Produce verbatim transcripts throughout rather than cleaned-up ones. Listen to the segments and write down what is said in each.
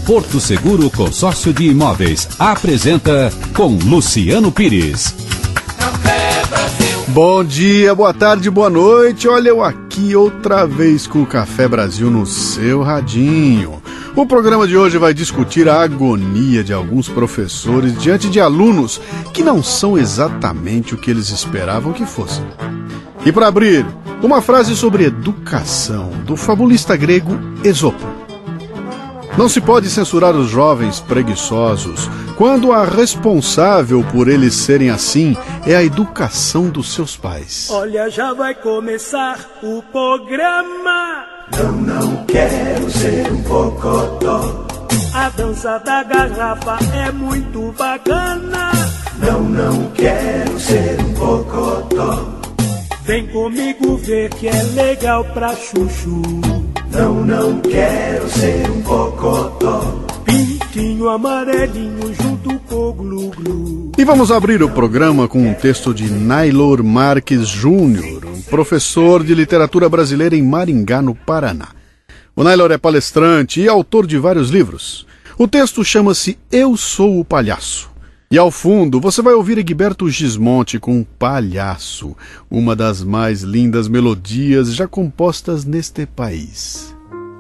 Porto Seguro Consórcio de Imóveis apresenta com Luciano Pires. Bom dia, boa tarde, boa noite. Olha eu aqui outra vez com o Café Brasil no seu radinho. O programa de hoje vai discutir a agonia de alguns professores diante de alunos que não são exatamente o que eles esperavam que fossem. E para abrir, uma frase sobre educação do fabulista grego Esopo. Não se pode censurar os jovens preguiçosos quando a responsável por eles serem assim é a educação dos seus pais. Olha, já vai começar o programa. Não, não quero ser um cocotó. A dança da garrafa é muito bacana. Não, não quero ser um cocotó. Vem comigo ver que é legal pra chuchu. Não, não quero ser um cocotó. Pintinho amarelinho junto com o glu-glu. E vamos abrir o programa com um texto de Nailor Marques Júnior, um professor de literatura brasileira em Maringá, no Paraná. O Nailor é palestrante e autor de vários livros. O texto chama-se Eu Sou o Palhaço. E ao fundo você vai ouvir Egberto Gismonti com Palhaço, uma das mais lindas melodias já compostas neste país.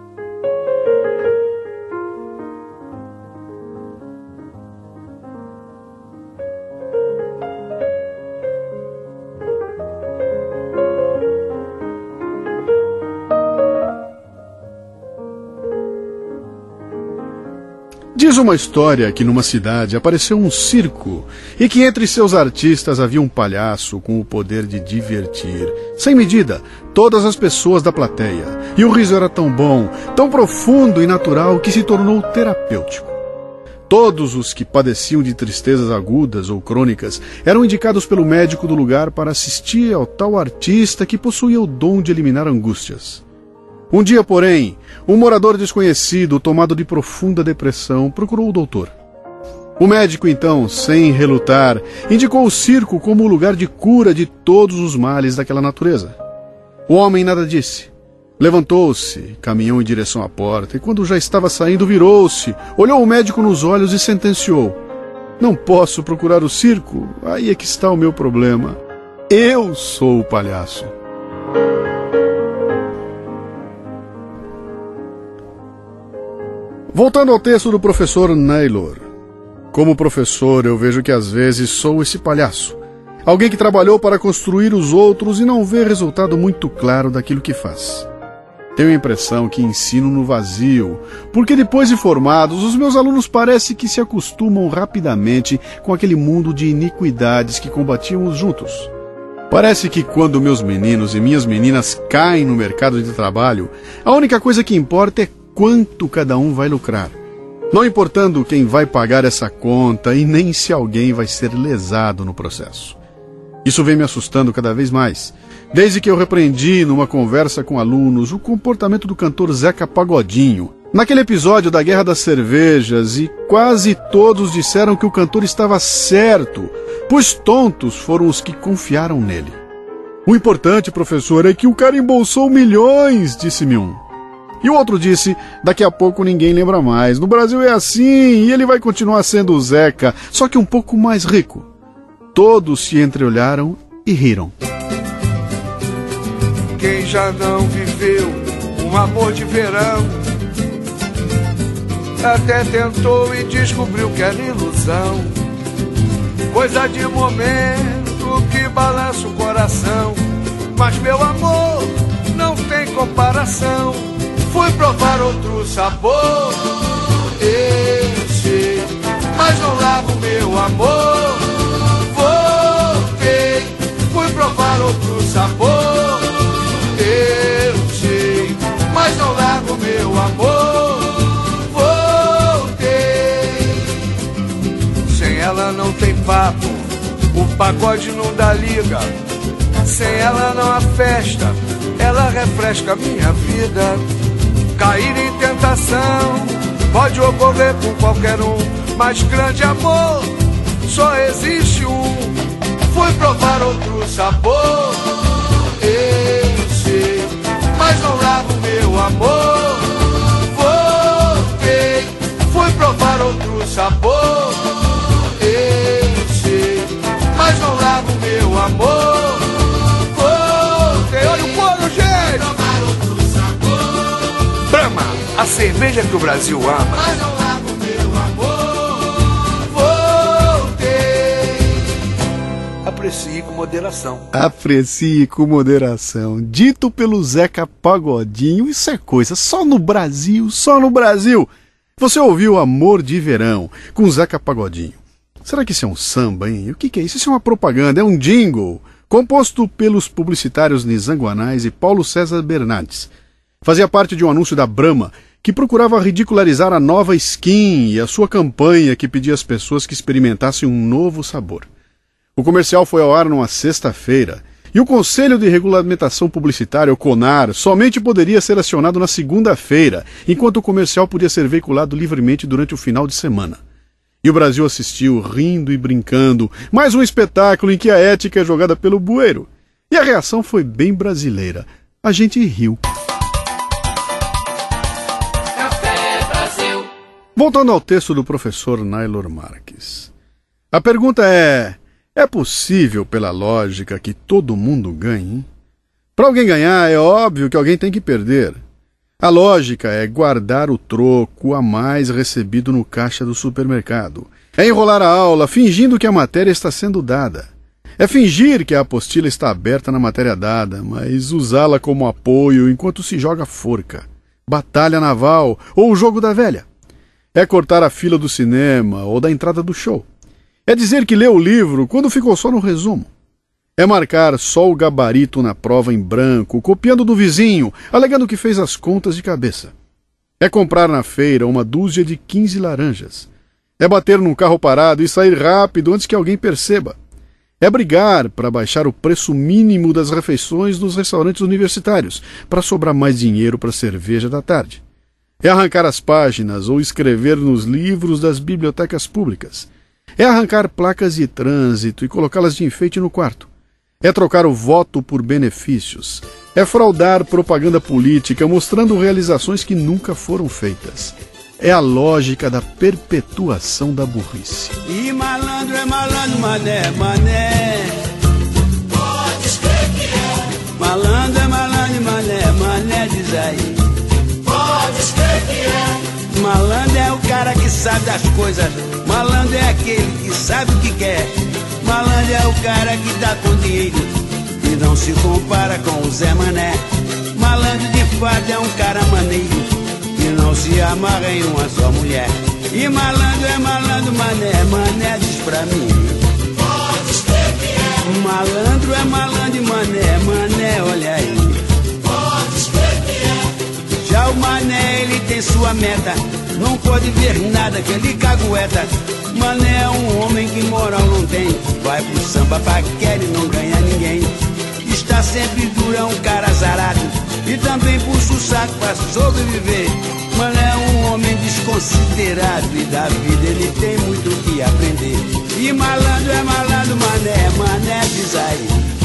Diz uma história que numa cidade apareceu um circo e que entre seus artistas havia um palhaço com o poder de divertir, sem medida, todas as pessoas da plateia. E o riso era tão bom, tão profundo e natural que se tornou terapêutico. Todos os que padeciam de tristezas agudas ou crônicas eram indicados pelo médico do lugar para assistir ao tal artista que possuía o dom de eliminar angústias. Um dia, porém, um morador desconhecido, tomado de profunda depressão, procurou o doutor. O médico, então, sem relutar, indicou o circo como o lugar de cura de todos os males daquela natureza. O homem nada disse. Levantou-se, caminhou em direção à porta, e quando já estava saindo, virou-se, olhou o médico nos olhos e sentenciou: "Não posso procurar o circo, aí é que está o meu problema. Eu sou o palhaço." Voltando ao texto do professor Nailor. Como professor, eu vejo que às vezes sou esse palhaço. Alguém que trabalhou para construir os outros e não vê resultado muito claro daquilo que faz. Tenho a impressão que ensino no vazio, porque depois de formados, os meus alunos parece que se acostumam rapidamente com aquele mundo de iniquidades que combatíamos juntos. Parece que quando meus meninos e minhas meninas caem no mercado de trabalho, a única coisa que importa é quanto cada um vai lucrar, não importando quem vai pagar essa conta e nem se alguém vai ser lesado no processo. Isso vem me assustando cada vez mais, desde que eu repreendi numa conversa com alunos o comportamento do cantor Zeca Pagodinho, naquele episódio da Guerra das Cervejas, e quase todos disseram que o cantor estava certo, pois tontos foram os que confiaram nele. "O importante, professor, é que o cara embolsou milhões", disse-me um. E o outro disse: "Daqui a pouco ninguém lembra mais. No Brasil é assim e ele vai continuar sendo o Zeca, só que um pouco mais rico." Todos se entreolharam e riram. Quem já não viveu um amor de verão, até tentou e descobriu que era ilusão, coisa de momento que balança o coração. Mas meu amor não tem comparação. Fui provar outro sabor, eu sei, mas não largo meu amor. Voltei, fui provar outro sabor, eu sei, mas não largo meu amor. Voltei, sem ela não tem papo, o pagode não dá liga. Sem ela não há festa, ela refresca minha vida. Cair em tentação pode ocorrer com qualquer um, mas grande amor só existe um. Fui provar outro sabor, eu sei, mas não largo meu amor. Voltei, fui sabor, eu sei, mas não largo meu amor. Voltei, olha o couro, gente. Brahma, a cerveja que o Brasil ama. Mas não largo meu amor. Voltei. Aprecie com moderação. Aprecie com moderação. Dito pelo Zeca Pagodinho, isso é coisa só no Brasil, só no Brasil. Você ouviu Amor de Verão, com Zeca Pagodinho. Será que isso é um samba, hein? O que, que é isso? Isso é uma propaganda, é um jingle, composto pelos publicitários Nizanguanais e Paulo César Bernardes. Fazia parte de um anúncio da Brahma, que procurava ridicularizar a nova skin e a sua campanha que pedia às pessoas que experimentassem um novo sabor. O comercial foi ao ar numa sexta-feira, e o Conselho de Regulamentação Publicitária, o CONAR, somente poderia ser acionado na segunda-feira, enquanto o comercial podia ser veiculado livremente durante o final de semana. E o Brasil assistiu, rindo e brincando, mais um espetáculo em que a ética é jogada pelo bueiro. E a reação foi bem brasileira. A gente riu. Café Brasil. Voltando ao texto do professor Naylor Marques. A pergunta é... É possível, pela lógica, que todo mundo ganhe? Para alguém ganhar, é óbvio que alguém tem que perder. A lógica é guardar o troco a mais recebido no caixa do supermercado. É enrolar a aula fingindo que a matéria está sendo dada. É fingir que a apostila está aberta na matéria dada, mas usá-la como apoio enquanto se joga forca, batalha naval ou o jogo da velha. É cortar a fila do cinema ou da entrada do show. É dizer que leu o livro quando ficou só no resumo. É marcar só o gabarito na prova em branco, copiando do vizinho, alegando que fez as contas de cabeça. É comprar na feira uma dúzia de quinze laranjas. É bater num carro parado e sair rápido antes que alguém perceba. É brigar para baixar o preço mínimo das refeições nos restaurantes universitários, para sobrar mais dinheiro para a cerveja da tarde. É arrancar as páginas ou escrever nos livros das bibliotecas públicas. É arrancar placas de trânsito e colocá-las de enfeite no quarto. É trocar o voto por benefícios. É fraudar propaganda política mostrando realizações que nunca foram feitas. É a lógica da perpetuação da burrice. E malandro é malandro, mané, mané. Pode escrever que é. Malandro é malandro, mané, mané, diz aí. Pode escrever que é. Malandro é o cara que sabe das coisas. Malandro é aquele que sabe o que quer. Malandro é o cara que dá com dinheiro e não se compara com o Zé Mané. Malandro de fato é um cara maneiro que não se amarra em uma só mulher. E malandro é malandro, mané, mané, diz pra mim. Pode escrever que é. Malandro é malandro, mané, mané, olha aí. Pode escrever que é. Já o mané, ele tem sua meta, não pode ver nada que ele cagueta. Mané é um homem que moral não tem, vai pro samba, paquera e não ganha ninguém. Está sempre duro, é um cara azarado e também puxa o saco pra sobreviver. Mané é um homem desconsiderado e da vida ele tem muito o que aprender. E malandro é malandro, mané, mané, diz aí.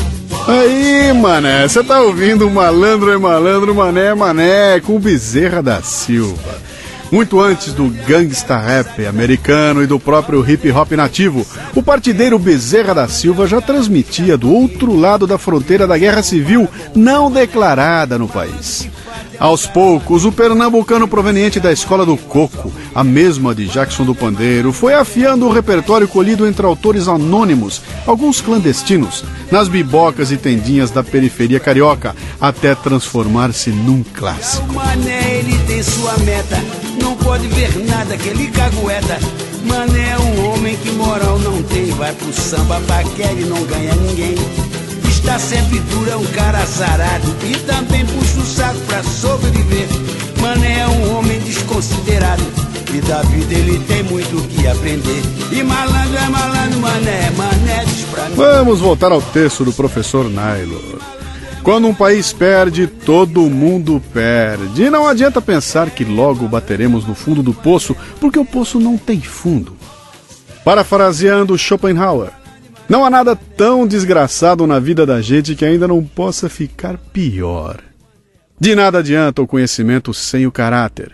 Aí, mané, você tá ouvindo Malandro é Malandro, Mané é Mané, com Bezerra da Silva. Muito antes do gangsta rap americano e do próprio hip hop nativo, o partideiro Bezerra da Silva já transmitia do outro lado da fronteira da guerra civil não declarada no país. Aos poucos, o pernambucano proveniente da Escola do Coco, a mesma de Jackson do Pandeiro, foi afiando o repertório colhido entre autores anônimos, alguns clandestinos, nas bibocas e tendinhas da periferia carioca, até transformar-se num clássico. O mané, ele tem sua meta, não pode ver nada que ele cagueta. Mané é um homem que moral não tem, vai pro samba, paquera e não ganha ninguém. Está sempre duro, é um cara azarado e também puxa o saco pra sobreviver. Mané é um homem desconsiderado e da vida ele tem muito o que aprender. E malandro é malandro, mané, mané, diz pra mim. Vamos voltar ao texto do professor Naylor. Quando um país perde, todo mundo perde. E não adianta pensar que logo bateremos no fundo do poço, porque o poço não tem fundo. Parafraseando Schopenhauer, não há nada tão desgraçado na vida da gente que ainda não possa ficar pior. De nada adianta o conhecimento sem o caráter.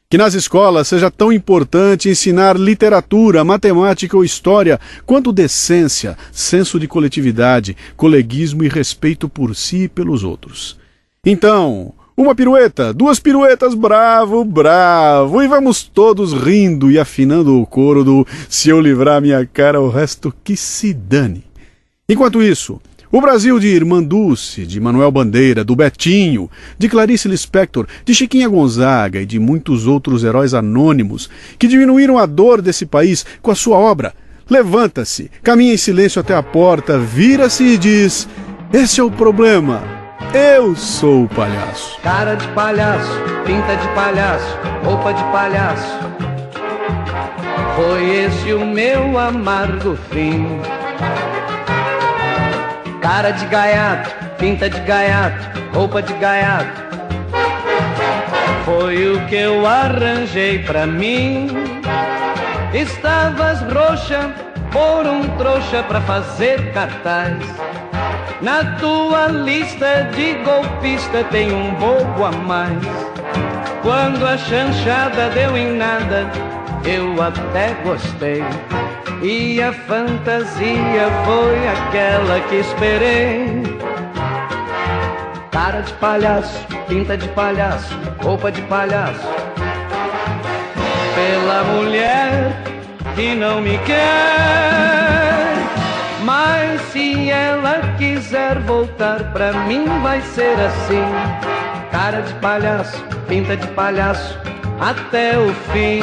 Que nas escolas seja tão importante ensinar literatura, matemática ou história, quanto decência, senso de coletividade, coleguismo e respeito por si e pelos outros. Então, uma pirueta, duas piruetas, bravo, bravo, e vamos todos rindo e afinando o coro do "se eu livrar minha cara, o resto que se dane". Enquanto isso, o Brasil de Irmã Dulce, de Manuel Bandeira, do Betinho, de Clarice Lispector, de Chiquinha Gonzaga e de muitos outros heróis anônimos que diminuíram a dor desse país com a sua obra, levanta-se, caminha em silêncio até a porta, vira-se e diz: "Esse é o problema. Eu sou o palhaço". Cara de palhaço, pinta de palhaço, roupa de palhaço. Foi esse o meu amargo fim. Cara de gaiato, pinta de gaiato, roupa de gaiato. Foi o que eu arranjei pra mim. Estavas roxa por um trouxa pra fazer cartaz. Na tua lista de golpista tem um bobo a mais. Quando a chanchada deu em nada, eu até gostei. E a fantasia foi aquela que esperei. Cara de palhaço, pinta de palhaço, roupa de palhaço. Pela mulher que não me quer. Mas se ela quiser voltar pra mim, vai ser assim. Cara de palhaço, pinta de palhaço, até o fim.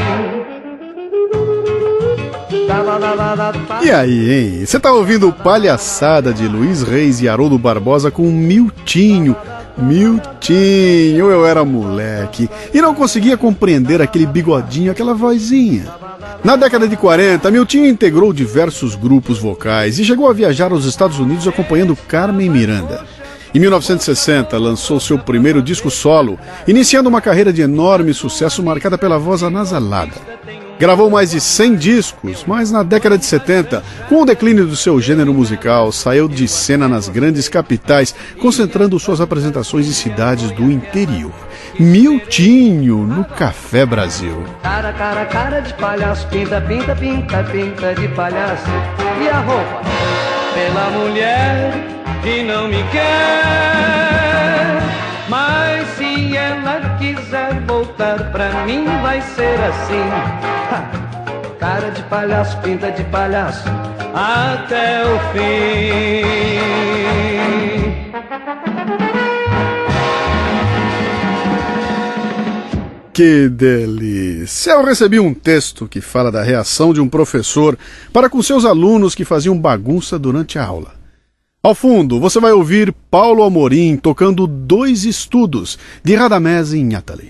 E aí, hein? Você tá ouvindo Palhaçada de Luiz Reis e Haroldo Barbosa com Miltinho. Miltinho, eu era moleque e não conseguia compreender aquele bigodinho, aquela vozinha. Na década de quarenta, Miltinho integrou diversos grupos vocais e chegou a viajar aos Estados Unidos acompanhando Carmen Miranda. Em mil novecentos e sessenta, lançou seu primeiro disco solo, iniciando uma carreira de enorme sucesso marcada pela voz anasalada. Gravou mais de cem discos, mas na década de setenta, com o declínio do seu gênero musical, saiu de cena nas grandes capitais, concentrando suas apresentações em cidades do interior. Miltinho, no Café Brasil. Cara, cara, cara de palhaço, pinta, pinta, pinta, pinta de palhaço. E a roupa? Pela mulher que não me quer. Mas se ela quiser voltar pra mim, vai ser assim. Ha! Cara de palhaço, pinta de palhaço, até o fim. Que delícia! Eu recebi um texto que fala da reação de um professor para com seus alunos que faziam bagunça durante a aula. Ao fundo, você vai ouvir Paulo Amorim tocando Dois Estudos, de Radamés Inhatali.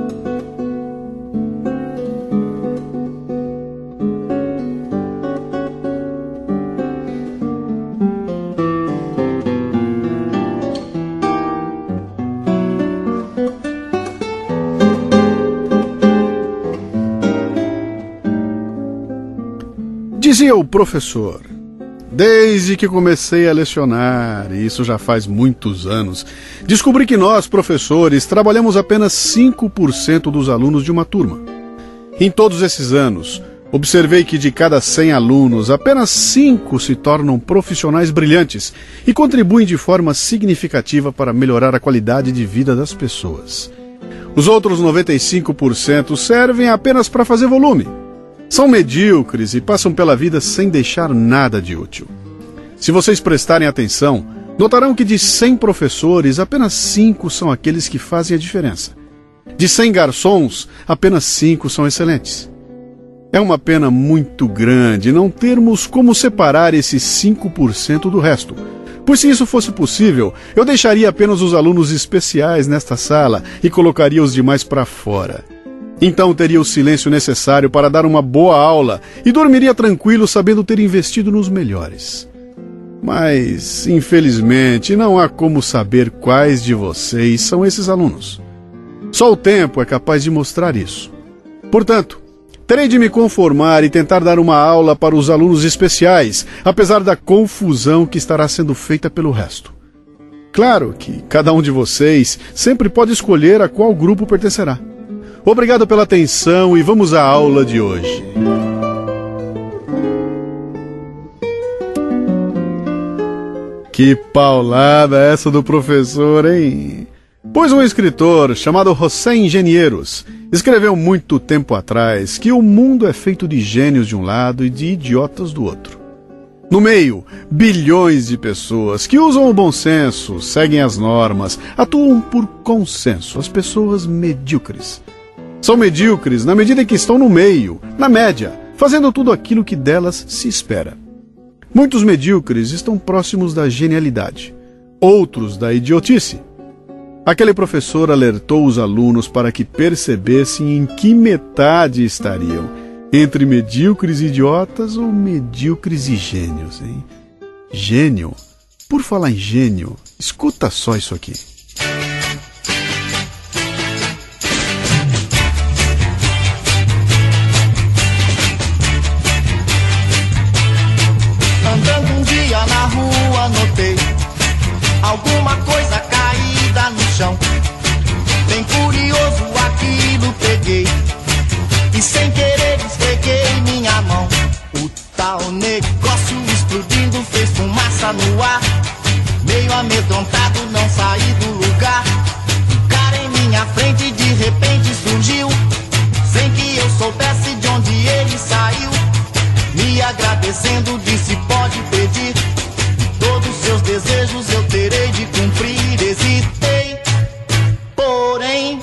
Dizia o professor: desde que comecei a lecionar, e isso já faz muitos anos, descobri que nós, professores, trabalhamos apenas cinco por cento dos alunos de uma turma. Em todos esses anos, observei que de cada cem alunos, apenas cinco se tornam profissionais brilhantes e contribuem de forma significativa para melhorar a qualidade de vida das pessoas. Os outros noventa e cinco por cento servem apenas para fazer volume. São medíocres e passam pela vida sem deixar nada de útil. Se vocês prestarem atenção, notarão que de cem professores, apenas cinco são aqueles que fazem a diferença. De cem garçons, apenas cinco são excelentes. É uma pena muito grande não termos como separar esses cinco por cento do resto. Pois se isso fosse possível, eu deixaria apenas os alunos especiais nesta sala e colocaria os demais para fora. Então teria o silêncio necessário para dar uma boa aula e dormiria tranquilo sabendo ter investido nos melhores. Mas, infelizmente, não há como saber quais de vocês são esses alunos. Só o tempo é capaz de mostrar isso. Portanto, terei de me conformar e tentar dar uma aula para os alunos especiais, apesar da confusão que estará sendo feita pelo resto. Claro que cada um de vocês sempre pode escolher a qual grupo pertencerá. Obrigado pela atenção e vamos à aula de hoje. Que paulada essa do professor, hein? Pois um escritor chamado José Engenheiros escreveu muito tempo atrás que o mundo é feito de gênios de um lado e de idiotas do outro. No meio, bilhões de pessoas que usam o bom senso, seguem as normas, atuam por consenso, as pessoas medíocres. São medíocres na medida em que estão no meio, na média, fazendo tudo aquilo que delas se espera. Muitos medíocres estão próximos da genialidade, outros da idiotice. Aquele professor alertou os alunos para que percebessem em que metade estariam, entre medíocres e idiotas ou medíocres e gênios, hein? Gênio? Por falar em gênio, escuta só isso aqui. Andando um dia na rua, notei alguma coisa caída no chão. Bem curioso aquilo peguei e sem querer esfreguei minha mão. O tal negócio explodindo fez fumaça no ar. Meio amedrontado não saí do lugar. O cara em minha frente de repente surgiu, sem que eu soubesse de onde ele saiu. Me agradecendo disse pode pedir, todos seus desejos eu terei de cumprir. Hesitei, porém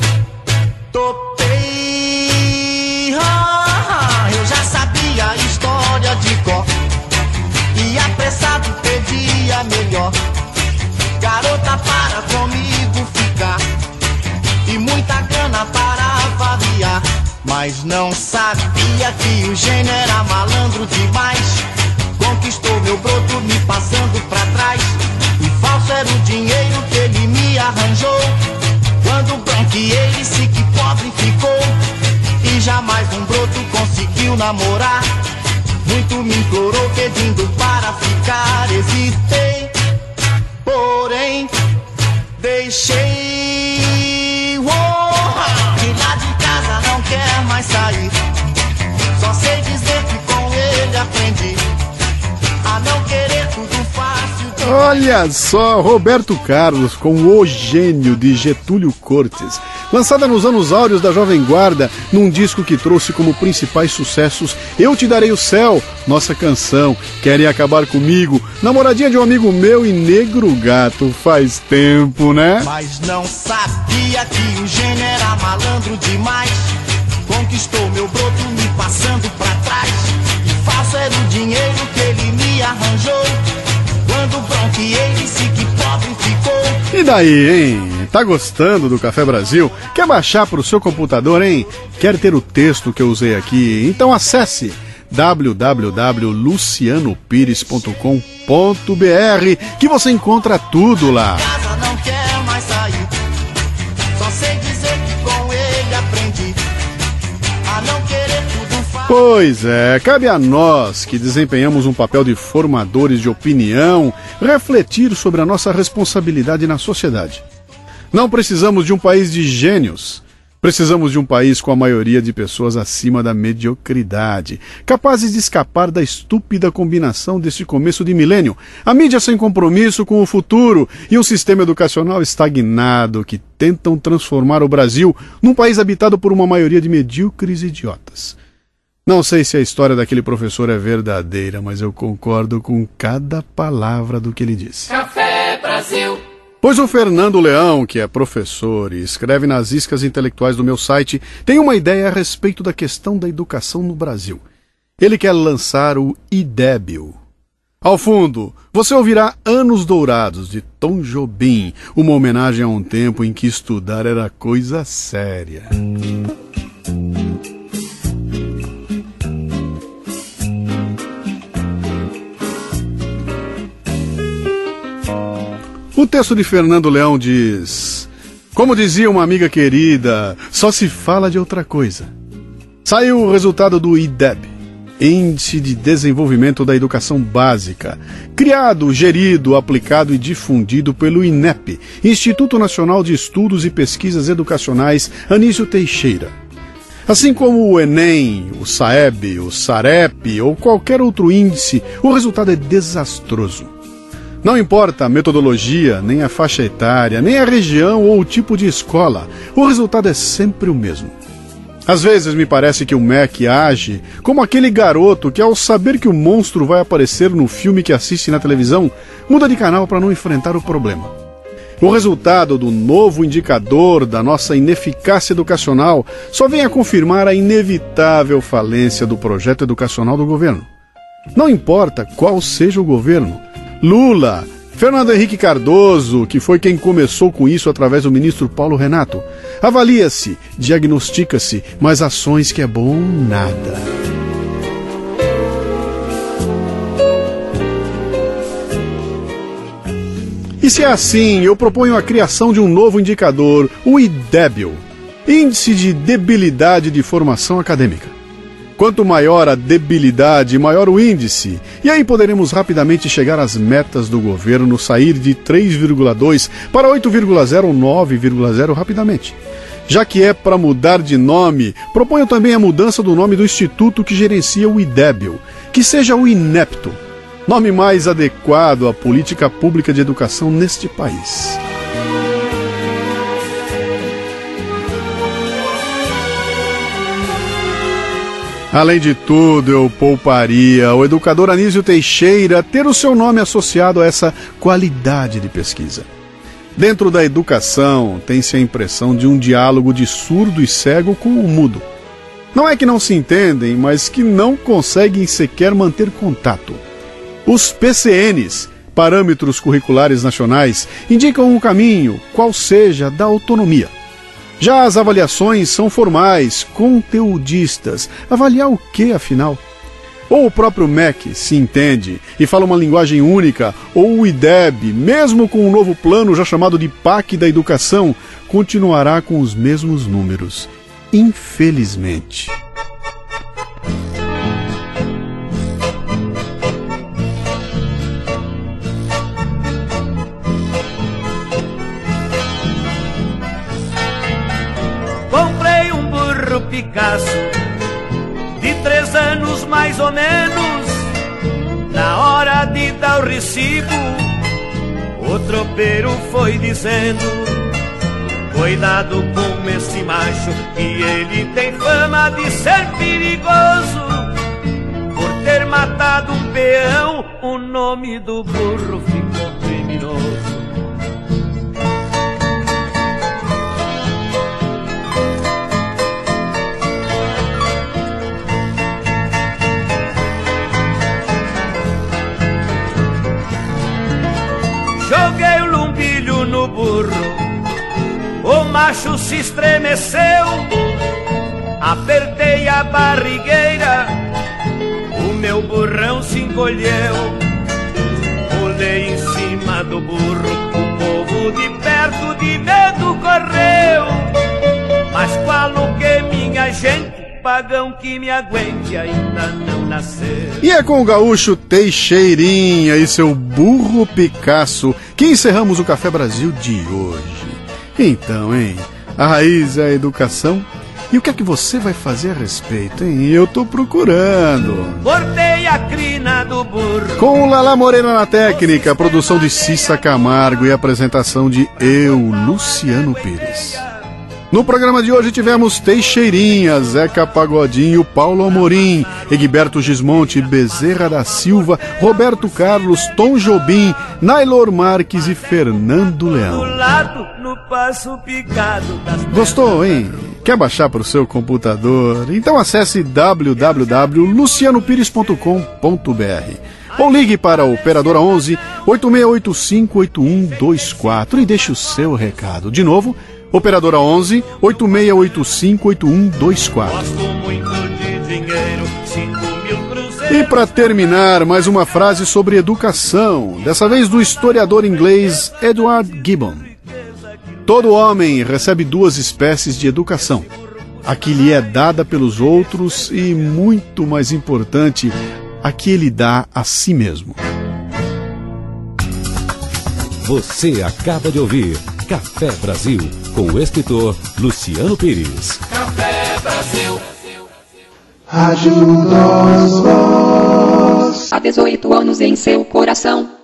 topei. Ah, eu já sabia a história de cor e apressado pedia melhor. Garota para comigo ficar e muita grana para variar. Mas não sabia que o gênio era malandro demais. Conquistou meu broto me passando pra trás. E falso era o dinheiro que ele me arranjou. Quando branqueei disse que pobre ficou. E jamais um broto conseguiu namorar. Muito me implorou pedindo para ficar. Hesitei, porém deixei. Oh, de lá de casa não quer mais sair. Só sei dizer que com ele aprendi a não querer tudo fácil. Olha só, Roberto Carlos com O Gênio de Getúlio Cortes, lançada nos anos áureos da Jovem Guarda, num disco que trouxe como principais sucessos Eu Te Darei o Céu, Nossa Canção, Querem Acabar Comigo, Namoradinha de um Amigo Meu e Negro Gato. Faz tempo, né? Mas não sabia que o gênio era malandro demais. Conquistou meu broto me passando pra trás. E falso era o dinheiro que ele me arranjou. Quando bronqueei disse que pobre ficou. E daí, hein? Tá gostando do Café Brasil? Quer baixar pro seu computador, hein? Quer ter o texto que eu usei aqui? Então acesse w w w ponto luciano pires ponto com ponto b r que você encontra tudo lá. Casa não quer mais sair. Só sei dizer que com ele aprendi a não querer tudo fácil. Pois é, cabe a nós que desempenhamos um papel de formadores de opinião refletir sobre a nossa responsabilidade na sociedade. Não precisamos de um país de gênios. Precisamos de um país com a maioria de pessoas acima da mediocridade, capazes de escapar da estúpida combinação deste começo de milênio, a mídia sem compromisso com o futuro e um sistema educacional estagnado que tentam transformar o Brasil num país habitado por uma maioria de medíocres idiotas. Não sei se a história daquele professor é verdadeira, mas eu concordo com cada palavra do que ele disse. Café Brasil. Pois o Fernando Leão, que é professor e escreve nas iscas intelectuais do meu site, tem uma ideia a respeito da questão da educação no Brasil. Ele quer lançar o IDEBio. Ao fundo, você ouvirá Anos Dourados, de Tom Jobim, uma homenagem a um tempo em que estudar era coisa séria. O texto de Fernando Leão diz: como dizia uma amiga querida, só se fala de outra coisa. Saiu o resultado do IDEB, Índice de Desenvolvimento da Educação Básica, criado, gerido, aplicado e difundido pelo INEP, Instituto Nacional de Estudos e Pesquisas Educacionais Anísio Teixeira. Assim como o Enem, o SAEB, o SAREP ou qualquer outro índice, o resultado é desastroso. Não importa a metodologia, nem a faixa etária, nem a região ou o tipo de escola, o resultado é sempre o mesmo. Às vezes me parece que o M E C age como aquele garoto que, ao saber que o monstro vai aparecer no filme que assiste na televisão, muda de canal para não enfrentar o problema. O resultado do novo indicador da nossa ineficácia educacional só vem a confirmar a inevitável falência do projeto educacional do governo. Não importa qual seja o governo, Lula, Fernando Henrique Cardoso, que foi quem começou com isso através do ministro Paulo Renato, avalia-se, diagnostica-se, mas ações que é bom nada. E se é assim, eu proponho a criação de um novo indicador, o I D E B I, Índice de Debilidade de Formação Acadêmica. Quanto maior a debilidade, maior o índice, e aí poderemos rapidamente chegar às metas do governo, sair de três vírgula dois para oito vírgula zero ou nove vírgula zero rapidamente. Já que é para mudar de nome, proponho também a mudança do nome do instituto que gerencia o I D E B I, que seja o INEPTO. Nome mais adequado à política pública de educação neste país. Além de tudo, eu pouparia o educador Anísio Teixeira ter o seu nome associado a essa qualidade de pesquisa. Dentro da educação, tem-se a impressão de um diálogo de surdo e cego com o mudo. Não é que não se entendem, mas que não conseguem sequer manter contato. Os P C Ns, Parâmetros Curriculares Nacionais, indicam um caminho, qual seja, da autonomia. Já as avaliações são formais, conteudistas. Avaliar o que, afinal? Ou o próprio M E C se entende e fala uma linguagem única, ou o I D E B I, mesmo com um novo plano já chamado de P A C da Educação, continuará com os mesmos números. Infelizmente. Picasso, de três anos mais ou menos, na hora de dar o recibo, o tropeiro foi dizendo: cuidado com esse macho, que ele tem fama de ser perigoso. Por ter matado um peão, o nome do burro ficou criminoso. Joguei o lumbilho no burro, o macho se estremeceu. Apertei a barrigueira, o meu burrão se encolheu. Pulei em cima do burro, o povo de perto de medo correu. Mas qual o que minha gente, pagão que me aguente, ainda não nasceu. E é com o gaúcho Teixeirinha e seu burro Picasso que encerramos o Café Brasil de hoje. Então, hein? A raiz é a educação. E o que é que você vai fazer a respeito, hein? Eu tô procurando. Bordei a crina do burro. Com o Lala Moreira na técnica, produção de Cissa Camargo e apresentação de eu, Luciano Pires. No programa de hoje tivemos Teixeirinha, Zeca Pagodinho, Paulo Amorim, Egberto Gismonte, Bezerra da Silva, Roberto Carlos, Tom Jobim, Nailor Marques e Fernando Leão. Gostou, hein? Quer baixar para o seu computador? Então acesse w w w ponto luciano pires ponto com ponto b r ou ligue para a Operadora onze, oito seis oito cinco, oito um dois quatro e deixe o seu recado. De novo, Operadora onze, oito seis oito cinco, oito um dois quatro. E para terminar, mais uma frase sobre educação, dessa vez do historiador inglês Edward Gibbon. Todo homem recebe duas espécies de educação: a que lhe é dada pelos outros e, muito mais importante, a que ele dá a si mesmo. Você acaba de ouvir Café Brasil, com o escritor Luciano Pires. Café Brasil. Brasil. Rádio Nós Voz. Há dezoito anos em seu coração.